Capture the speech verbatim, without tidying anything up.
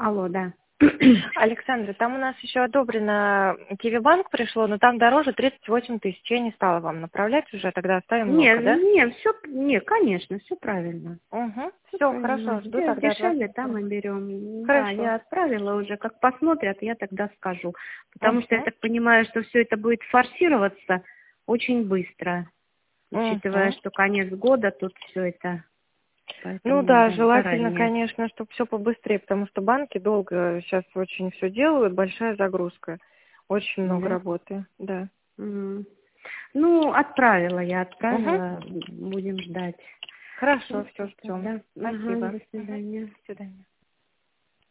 Алло, да. Александра, там у нас еще одобрено Киви-банк пришло, но там дороже тридцать восемь тысяч. Я не стала вам направлять уже, тогда оставим Не, Лока, да? не, все, не, конечно, все правильно. Угу. Все Все, правильно. хорошо, жду Где тогда от вас дешевле, там и информацию. берем. Да, Хорошо. я отправила уже. Как посмотрят, я тогда скажу. Потому что я Угу. так понимаю, что все это будет форсироваться очень быстро. Учитывая, Угу. что конец года, тут все это. Ну Поэтому да, надо желательно, заранее. конечно, чтобы все побыстрее, потому что банки долго сейчас очень все делают, большая загрузка. Очень много Да? работы, да. М. Ну, отправила я, Угу. отправила. Будем ждать. Хорошо, Хорошо, все ждем. тогда. Ага, Спасибо. до Угу. свидания. До свидания.